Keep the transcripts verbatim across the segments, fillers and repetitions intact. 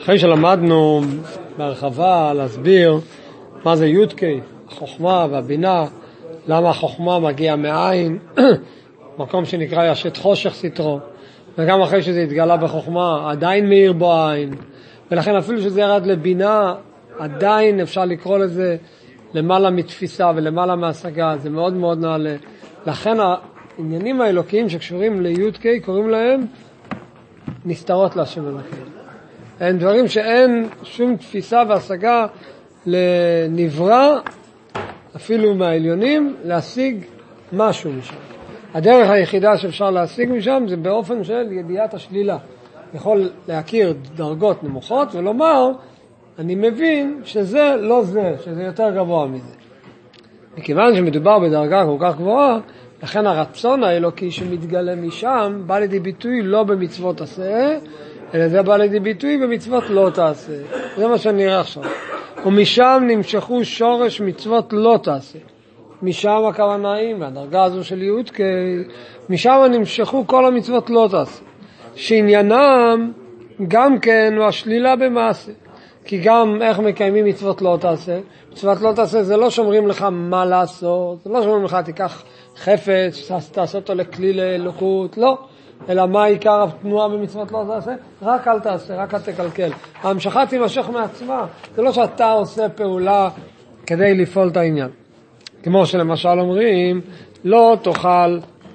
אחרי שלמדנו בהרחבה להסביר מה זה יודקי, החוכמה והבינה, למה החוכמה מגיעה מעין, מקום שנקרא ישת חושך סתרו, וגם אחרי שזה התגלה בחוכמה עדיין מאיר בו העין, ולכן אפילו שזה ירד לבינה עדיין אפשר לקרוא לזה למעלה מתפיסה ולמעלה מהשגה, זה מאוד מאוד נעלה. לכן העניינים האלוקיים שקשורים ליודקי קוראים להם נסתרות להשם אלוקים. הם דברים שאין שום תפיסה והשגה לנברא, אפילו מהעליונים, להשיג משהו משם. הדרך היחידה שאפשר להשיג משם זה באופן של ידיעת השלילה. יכול להכיר דרגות נמוכות ולומר, אני מבין שזה לא זה, שזה יותר גבוה מזה. מכיוון שמדובר בדרגה כל כך גבוהה, לכן הרצון האלוקי שמתגלה משם בא לידי ביטוי לא במצוות עשה, אלא זה בא לידי ביטוי במצוות לא תעשה. זה מה שנראה עכשיו. ומשם נמשכו שורש מצוות לא תעשה. משם הכוונה היא, מהדרגה הזו של יודקי, משם נמשכו כל המצוות לא תעשה. שעניינם גם כן הוא השלילה במעשה. כי גם איך מקיימים מצוות לא תעשה? מצוות לא תעשה זה לא שומרים לך מה לעשות, זה לא שומרים לך תיקח חפץ, תעשה אותו לכלי לאלוקות, לא. אלא מה עיקר התנועה במצוות לא תעשה? רק אל תעשה, רק אל תקלקל. ההמשכה תימשך מעצמה. זה לא שאתה עושה פעולה כדי לפעול את העניין. כמו שלמשל אומרים, לא תאכל,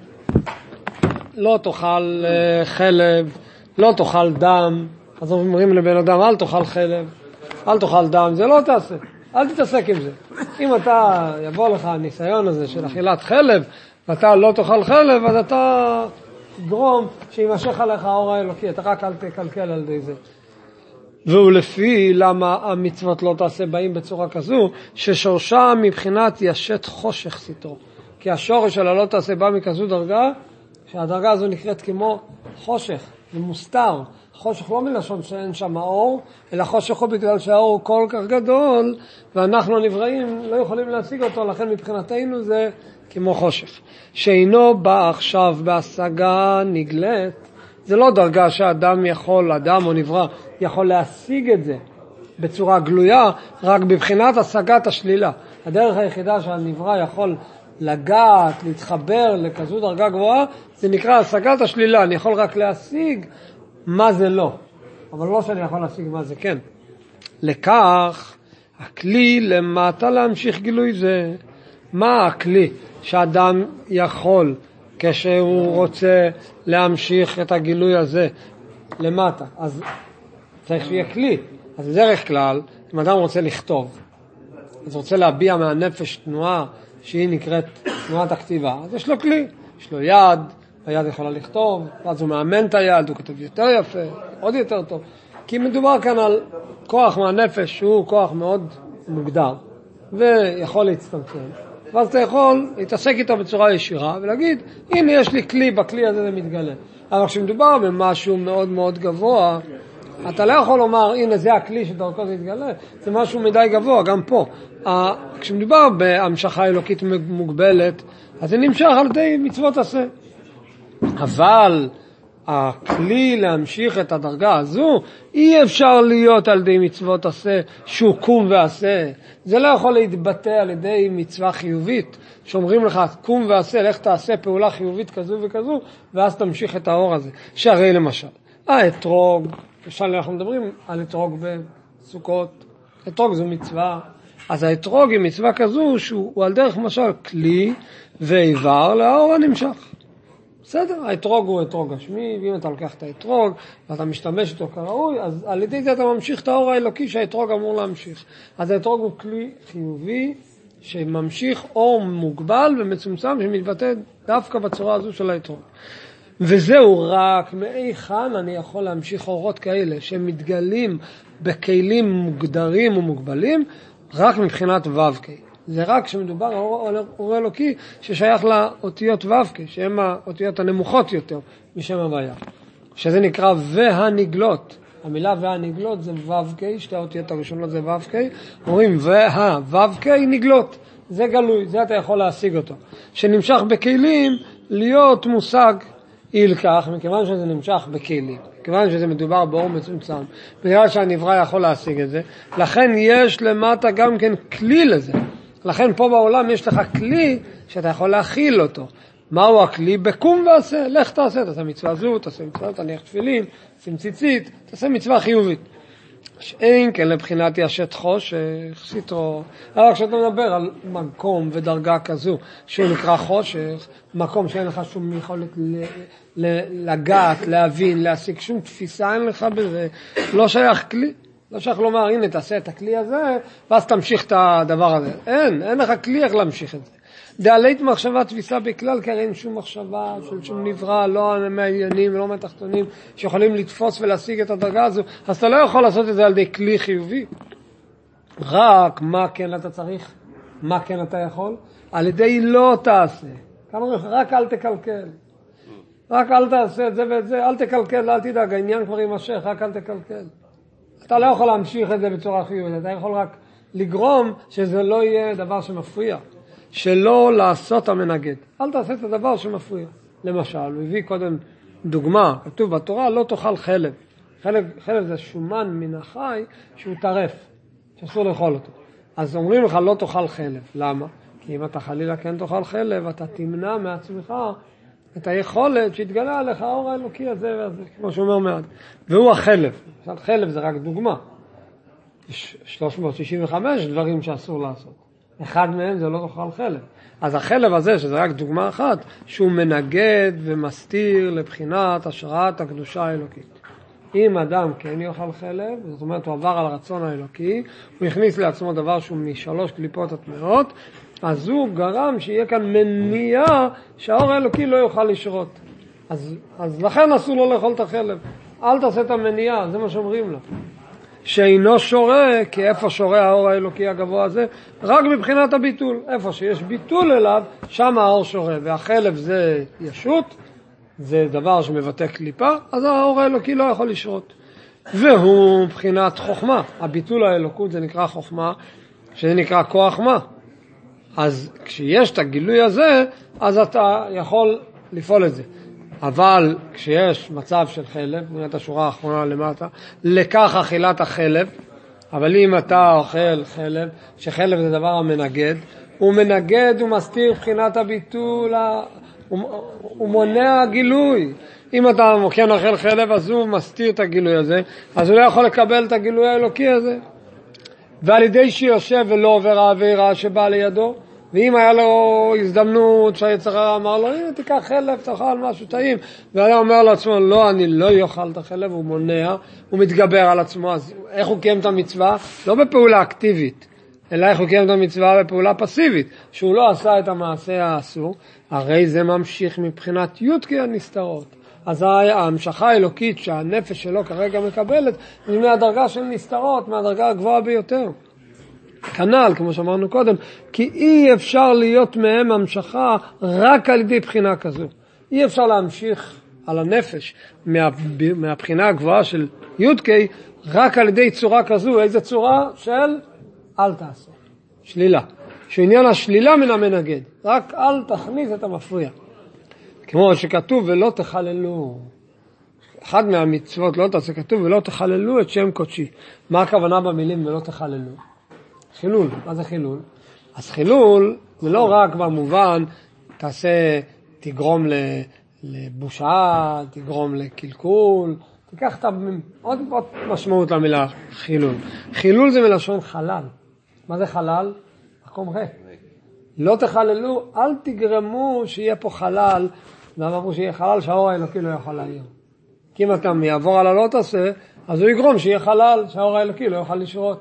לא תאכל חלב, לא תאכל דם. אז אומרים לבן אדם, אל תאכל חלב, אל תאכל דם, זה לא תעשה. אל תתעסק עם זה. אם אתה יבוא לך הניסיון הזה של אכילת חלב, ואתה לא תאכל חלב, אז אתה גרום שימשך עליך האור האלוקי, אתה רק אל תקלקל על די זה. והוא לפי למה המצוות לא תעשה באים בצורה כזו, ששורשה מבחינת ישת חושך סתרו. כי השורש של הלא תעשה בא מכזו דרגה, שהדרגה הזו נקראת כמו חושך, זה מוסתר. חושך לא מלשון שאין שם האור, אלא חושך הוא בגלל שהאור הוא כל כך גדול, ואנחנו הנבראים לא יכולים להשיג אותו, לכן מבחינתנו זה כמו חושך. שאינו בא עכשיו בהשגה נגלית, זה לא דרגה שאדם יכול, אדם או נברא, יכול להשיג את זה בצורה גלויה, רק בבחינת השגת השלילה. הדרך היחידה שהנברא יכול לגעת, להתחבר לכזו דרגה גבוהה, זה נקרא השגת השלילה. אני יכול רק להשיג מה זה לא, אבל לא שאני יכול להשיג מה זה כן. לכך, הכלי למטה להמשיך גילוי זה. מה הכלי שאדם יכול כשהוא רוצה להמשיך את הגילוי הזה למטה? אז צריך שיהיה כלי. אז בדרך כלל, אם אדם רוצה לכתוב, אז רוצה להביע מהנפש תנועה שהיא נקראת תנועת הכתיבה, אז יש לו כלי, יש לו יד, היד יכולה לכתוב, ואז הוא מאמן את היד, הוא כותב יותר יפה, עוד יותר טוב. כי מדובר כאן על כוח מהנפש שהוא כוח מאוד מוגדר, ויכול להצטמצם. ואז אתה יכול להתעסק איתו בצורה ישירה, ולהגיד, הנה יש לי כלי, בכלי הזה זה מתגלה. אבל כשמדובר במשהו מאוד מאוד גבוה, אתה לא יכול לומר, הנה זה הכלי שדרכו זה יתגלה, זה משהו מדי גבוה, גם פה. כשמדובר בהמשכה אלוקית מוגבלת, אז זה נמשך על ידי מצוות עשה. אבל הכלי להמשיך את הדרגה הזו, אי אפשר להיות על ידי מצוות עשה שהוא קום ועשה. זה לא יכול להתבטא על ידי מצווה חיובית, שאומרים לך קום ועשה, לך תעשה פעולה חיובית כזו וכזו, ואז תמשיך את האור הזה. שהרי למשל, האתרוג, למשל אנחנו מדברים על אתרוג בסוכות, אתרוג זו מצווה, אז האתרוג היא מצווה כזו שהוא על דרך משל כלי ואיבר לאור הנמשך. בסדר, האתרוג הוא אתרוג גשמי, ואם אתה לוקח את האתרוג ואתה משתמש איתו כראוי, אז על ידי זה אתה ממשיך את האור האלוקי שהאתרוג אמור להמשיך. אז האתרוג הוא כלי חיובי שממשיך אור מוגבל ומצומצם שמתבטא דווקא בצורה הזו של האתרוג. וזהו רק מאיכן אני יכול להמשיך אורות כאלה שמתגלים בכלים מוגדרים ומוגבלים רק מבחינת ו"ק. זה רק שמדובר על אור אלוקי ששייך לאותיות ו"ק, שהן האותיות הנמוכות יותר משם הוויה. שזה נקרא והנגלות. המילה והנגלות זה ו"ק, שתי האותיות הראשונות זה ו"ק. אומרים וה, ו"ק נגלות. זה גלוי, זה אתה יכול להשיג אותו. שנמשך בכלים להיות מושג אילקח, מכיוון שזה נמשך בכלים. כיוון שזה מדובר באור מצומצם, בגלל שהנברא יכול להשיג את זה, לכן יש למטה גם כן כלי לזה. לכן פה בעולם יש לך כלי שאתה יכול להכיל אותו. מהו הכלי? בקום ועשה, לך תעשה, תעשה מצווה זו, תעשה מצווה, תניח תפילין, שים ציצית, תעשה מצווה חיובית. שאין כן לבחינת ישת חושך, סיטרו. אבל כשאתה מדבר על מקום ודרגה כזו, שהוא נקרא חושך, מקום שאין לך שום יכולת לגעת, להבין, להשיג שום תפיסה, אין לך בזה, לא שייך כלי. לא שייך לומר, הנה תעשה את הכלי הזה, ואז תמשיך את הדבר הזה. אין, אין לך כלי איך להמשיך את זה. דעלית מחשבה תפיסה בכלל, כי אין שום מחשבה של שום נברא, לא מהעניינים ולא מהתחתונים, שיכולים לתפוס ולהשיג את הדרגה הזו, אז אתה לא יכול לעשות את זה על ידי כלי חיובי. רק מה כן אתה צריך, מה כן אתה יכול, על ידי לא תעשה. רק אל תקלקל. רק אל תעשה את זה ואת זה, אל תקלקל, אל תדאג, העניין כבר יימשך, רק אל תקלקל. אתה לא יכול להמשיך את זה בצורה חיובית, אתה יכול רק לגרום שזה לא יהיה דבר שמפריע. שלא לעשות המנגד. אל תעשה את הדבר שמפריע. למשל, הוא הביא קודם דוגמה, כתוב בתורה, לא תאכל חלב. חלב, חלב זה שומן מן החי שהוא טרף, שאסור לאכול אותו. אז אומרים לך, לא תאכל חלב. למה? כי אם אתה חלילה כן תאכל חלב, אתה תמנע מעצמך את היכולת שהתגלה עליך האור האלוקי הזה והזה, כמו שאומר מעט. והוא החלב. חלב זה רק דוגמה. יש שלוש מאות שישים וחמש דברים שאסור לעשות. אחד מהם זה לא תאכל חלב. אז החלב הזה, שזה רק דוגמה אחת, שהוא מנגד ומסתיר לבחינת השראת הקדושה האלוקית. אם אדם כן יאכל חלב, זאת אומרת הוא עבר על הרצון האלוקי, הוא הכניס לעצמו דבר שהוא משלוש קליפות הטמאות, אז הוא גרם שיהיה כאן מניעה שהאור האלוקי לא יוכל לשרות. אז, אז לכן אסור לו לאכול את החלב. אל תעשה את המניעה, זה מה שאומרים לו. שאינו שורה, כי איפה שורה האור האלוקי הגבוה הזה? רק מבחינת הביטול. איפה שיש ביטול אליו, שם האור שורה. והחלב זה ישות, זה דבר שמבטא קליפה, אז האור האלוקי לא יכול לשרות. והוא מבחינת חוכמה. הביטול האלוקות זה נקרא חוכמה, שזה נקרא כוח מה. אז כשיש את הגילוי הזה, אז אתה יכול לפעול את זה. אבל כשיש מצב של חלב, נראית השורה האחרונה למטה, לקח אכילת החלב, אבל אם אתה אוכל חלב, שחלב זה דבר המנגד, הוא מנגד, הוא מסתיר בחינת הביטול, הוא, הוא מונע גילוי. אם אתה כן אוכל חלב, אז הוא מסתיר את הגילוי הזה, אז הוא לא יכול לקבל את הגילוי האלוקי הזה. ועל ידי שיושב ולא עובר העבירה שבאה לידו, ואם היה לו הזדמנות שהיצר הרע אמר לו, הנה תיקח חלב, תאכל משהו טעים, והיה אומר לעצמו, לא, אני לא יאכל את החלב, הוא מונע, הוא מתגבר על עצמו, אז איך הוא קיים את המצווה? לא בפעולה אקטיבית, אלא איך הוא קיים את המצווה בפעולה פסיבית, שהוא לא עשה את המעשה האסור, הרי זה ממשיך מבחינת יודקי הנסתרות. אז ההמשכה האלוקית שהנפש שלו כרגע מקבלת, היא מהדרגה של נסתרות, מהדרגה הגבוהה ביותר. כנ"ל, כמו שאמרנו קודם, כי אי אפשר להיות מהם המשכה רק על ידי בחינה כזו. אי אפשר להמשיך על הנפש מה, מהבחינה הגבוהה של יודקי, רק על ידי צורה כזו. איזה צורה? של אל תעשה. שלילה. שעניין השלילה מן המנגד. רק אל תכניס את המפריע. כמו שכתוב ולא תחללו. אחד מהמצוות לא תעשה כתוב ולא תחללו את שם קודשי. מה הכוונה במילים ולא תחללו? חילול. מה זה חילול? אז חילול זה לא רק במובן תעשה, תגרום לבושה, תגרום לקלקול, תיקח את עוד משמעות למילה חילול. חילול זה מלשון חלל. מה זה חלל? מקום ריק. לא תחללו, אל תגרמו שיהיה פה חלל, ואמרו שיהיה חלל שהאור האלוקי לא יכול להעיר. כי אם אתה יעבור על הלא תעשה, אז הוא יגרום שיהיה חלל שהאור האלוקי לא יוכל לשרות.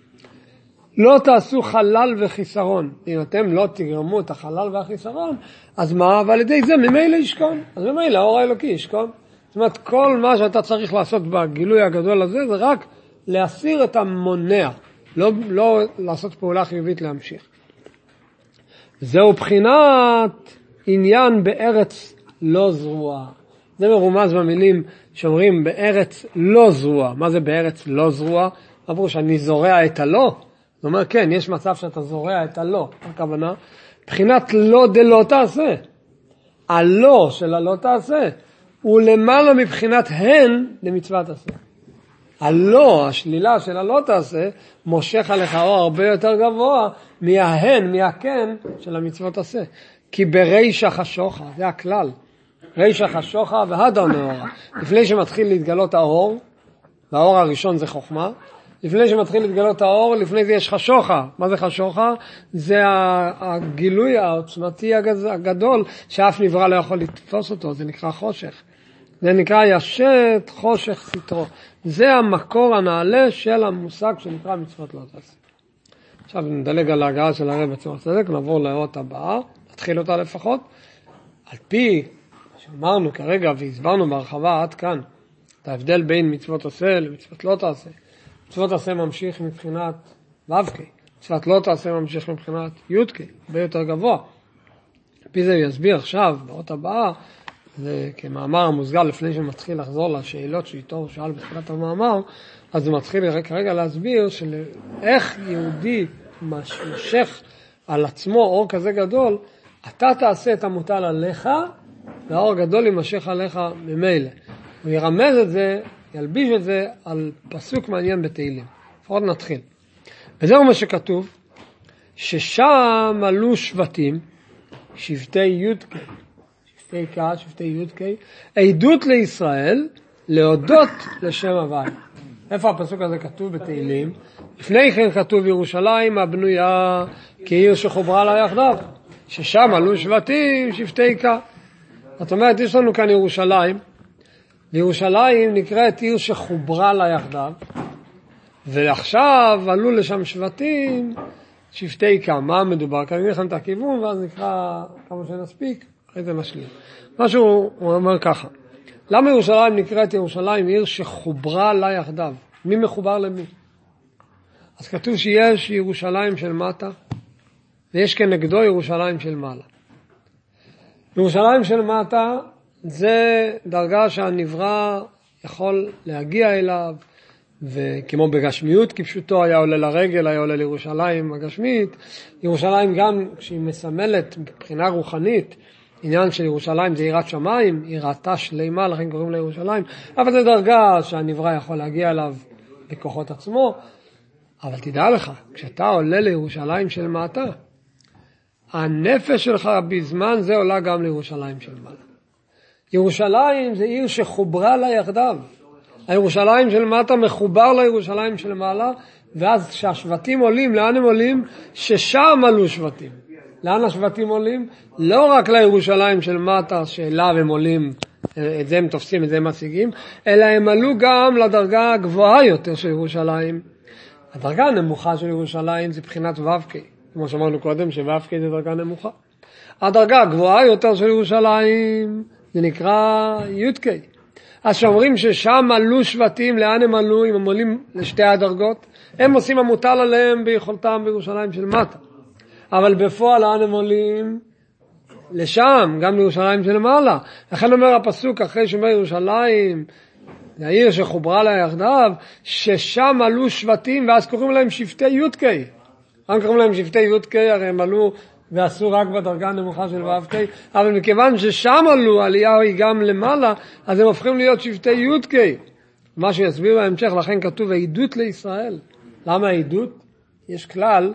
לא תעשו חלל וחיסרון. אם אתם לא תגרמו את החלל והחיסרון, אז מה? ועל ידי זה ממילא ישכון. אז ממילא האור האלוקי ישכון. זאת אומרת, כל מה שאתה צריך לעשות בגילוי הגדול הזה, זה רק להסיר את המונע. לא, לא לעשות פעולה חיובית להמשיך. זהו בחינת עניין בארץ לא זרוע. זה מרומז במילים שאומרים בארץ לא זרוע. מה זה בארץ לא זרוע? אמרו שאני זורע את הלא. זאת אומרת, כן, יש מצב שאתה זורע את הלא. הכוונה, בחינת לא דלא תעשה. הלא של הלא תעשה. הוא למעלה מבחינת הן למצוות עשה. הלא, השלילה של הלא תעשה, מושך עליך אור הרבה יותר גבוה מההן, מהכן של המצוות עשה. כי ברישא חשוכה, זה הכלל. רישא חשוכה והדר נאורה. לפני שמתחיל להתגלות האור, והאור הראשון זה חוכמה, לפני שמתחיל להתגלות האור, לפני זה יש חשוכה. מה זה חשוכה? זה הגילוי העוצמתי הגדול, שאף נברא לא יכול לתפוס אותו, זה נקרא חושך. זה נקרא ישת חושך סתרו. זה המקור הנעלה של המושג שנקרא מצוות לא תעשה. עכשיו נדלג על ההגעה של הרב בצורה צדק, נעבור לאות הבאה, נתחיל אותה לפחות. על פי שאמרנו כרגע והסברנו בהרחבה עד כאן, את ההבדל בין מצוות עשה למצוות לא תעשה. מצוות עשה ממשיך מבחינת ו"ק, מצוות לא תעשה ממשיך מבחינת י"ק, הרבה יותר גבוה. על פי זה הוא יסביר עכשיו, באות הבאה, זה כמאמר המוסגר לפני שמתחיל לחזור לשאלות שאיתו הוא שאל בתחילת המאמר, אז הוא מתחיל כרגע להסביר של איך יהודי מושך על עצמו אור כזה גדול, אתה תעשה את המוטל עליך, והאור גדול יימשך עליך ממילא. הוא ירמז את זה, ילביש את זה על פסוק מעניין בתהילים. לפחות נתחיל. וזהו מה שכתוב, ששם עלו שבטים, שבטי יודקי, שבטי קה, שבטי יודקי, עדות לישראל, להודות לשם הוואי. איפה הפסוק הזה כתוב בתהילים? לפני כן כתוב ירושלים הבנויה כעיר שחוברה לה יחדיו, ששם עלו שבטים, שבטי קה. זאת אומרת, יש לנו כאן ירושלים, וירושלים נקראת עיר שחוברה לה יחדיו, ועכשיו עלו לשם שבטים, שבטי קה. מה מדובר? כאן נראה לכם את הכיוון, ואז נקרא כמה שנספיק, אחרי זה משלים. משהו הוא אומר ככה, למה ירושלים נקראת ירושלים עיר שחוברה לה יחדיו? מי מחובר למי? אז כתוב שיש ירושלים של מטה, ויש כנגדו ירושלים של מעלה. ירושלים של מטה זה דרגה שהנברא יכול להגיע אליו, וכמו בגשמיות כפשוטו היה עולה לרגל, היה עולה לירושלים הגשמית. ירושלים גם כשהיא מסמלת מבחינה רוחנית, עניין של ירושלים זה יראת שמיים, יראתה שלמה, לכן קוראים לה ירושלים, אבל זה דרגה שהנברא יכול להגיע אליו בכוחות עצמו. אבל תדע לך, כשאתה עולה לירושלים של מטה, הנפש שלך בזמן זה עולה גם לירושלים של מעלה. ירושלים זה עיר שחוברה לה יחדיו. הירושלים של מטה מחובר לירושלים של מעלה, ואז כשהשבטים עולים, לאן הם עולים? ששם עלו שבטים. לאן השבטים עולים? לא רק לירושלים של מטה, שאליו הם עולים, את זה הם תופסים, את זה הם משיגים, אלא הם עלו גם לדרגה הגבוהה יותר של ירושלים. הדרגה הנמוכה של ירושלים זה בחינת ו"ק, כמו שאמרנו קודם, שו"ק זה דרגה נמוכה. הדרגה הגבוהה יותר של ירושלים זה נקרא י"ק. אז שאומרים ששם עלו שבטים, לאן הם עלו? אם הם עולים לשתי הדרגות, הם עושים המוטל עליהם ביכולתם בירושלים של מטה. אבל בפועל לאן הם עולים? לשם, גם לירושלים של מעלה. לכן אומר הפסוק אחרי שאומר ירושלים, זה העיר שחוברה לה יחדיו, ששם עלו שבטים, ואז קוראים להם שבטי יודק. הם קוראים להם שבטי יודק, הרי הם עלו ועשו רק בדרגה הנמוכה של ו"ק, אבל מכיוון ששם עלו, עלייה היא גם למעלה, אז הם הופכים להיות שבטי יודק. מה שיסביר בהמשך, לכן כתוב עדות לישראל. למה עדות? יש כלל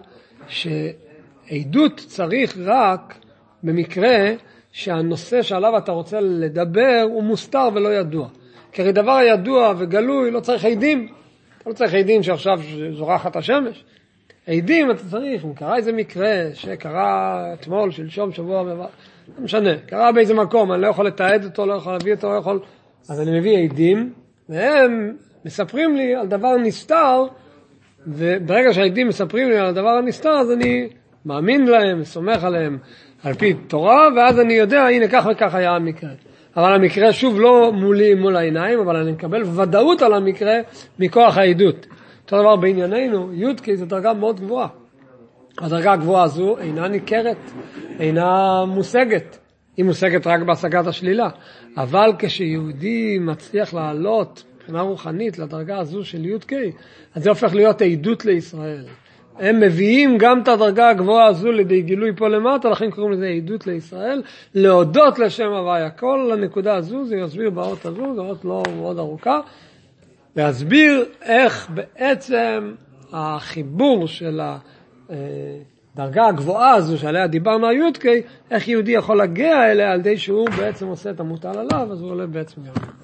שעדות צריך רק במקרה שהנושא שעליו אתה רוצה לדבר הוא מוסתר ולא ידוע. כי הרי דבר ידוע וגלוי לא צריך עדים. אתה לא צריך עדים שעכשיו זורחת השמש. עדים אתה צריך, אם קרה איזה מקרה שקרה אתמול, שלשום, שבוע, לא משנה, קרה באיזה מקום, אני לא יכול לתעד אותו, לא יכול להביא אותו, לא יכול, אז אני מביא עדים, והם מספרים לי על דבר נסתר, וברגע שהעדים מספרים לי על הדבר הנסתר, אז אני מאמין להם, סומך עליהם על פי תורה, ואז אני יודע, הנה כך וכך היה המקרה. אבל המקרה שוב לא מולי מול העיניים, אבל אני מקבל ודאות על המקרה מכוח העדות. אותו דבר בענייננו, יודקי זו דרגה מאוד גבוהה. הדרגה הגבוהה הזו אינה ניכרת, אינה מושגת. היא מושגת רק בהשגת השלילה. אבל כשיהודי מצליח לעלות מבחינה רוחנית לדרגה הזו של יודקי, אז זה הופך להיות עדות לישראל. הם מביאים גם את הדרגה הגבוהה הזו לידי גילוי פה למטה, לכן קוראים לזה עדות לישראל, להודות לשם הוויה. כל הנקודה הזו, זה יסביר באות הזו, זו אות לא מאוד ארוכה, להסביר איך בעצם החיבור של הדרגה הגבוהה הזו, שעליה דיברנו היודקי, איך יהודי יכול להגיע אליה על די שהוא בעצם עושה את המוטל עליו, אז הוא עולה בעצם גם.